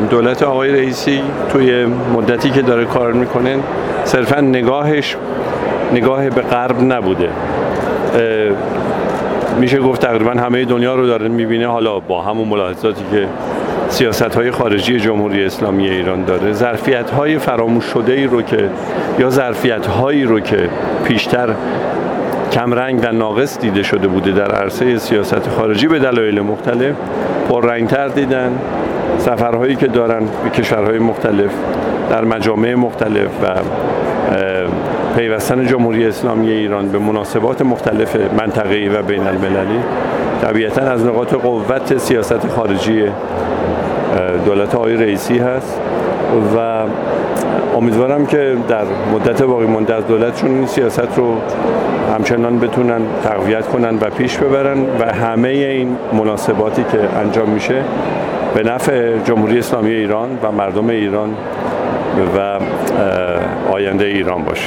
دولت آقای رئیسی توی مدتی که داره کار میکنه صرفا نگاه به غرب نبوده. میشه گفت تقریبا همه دنیا رو داره میبینه، حالا با همون ملاحظاتی که سیاست‌های خارجی جمهوری اسلامی ایران داره، ظرفیت‌های فراموش شده‌ای رو که یا ظرفیت‌هایی رو که پیشتر کمرنگ و ناقص دیده شده بوده در عرصه سیاست خارجی به دلایل مختلف پررنگ‌تر دیدن. سفرهایی که دارن به کشورهای مختلف در مجامع مختلف و پیوستن جمهوری اسلامی ایران به مناسبات مختلف منطقه‌ای و بین المللی طبیعتاً از نقاط قوت سیاست خارجی دولت آقای رئیسی هست و امیدوارم که در مدت باقی مانده از دولتشون این سیاست رو همچنان بتونن تقویت کنن و پیش ببرن و همه این مناسباتی که انجام میشه به نفع جمهوری اسلامی ایران و مردم ایران و آینده ایران باشه.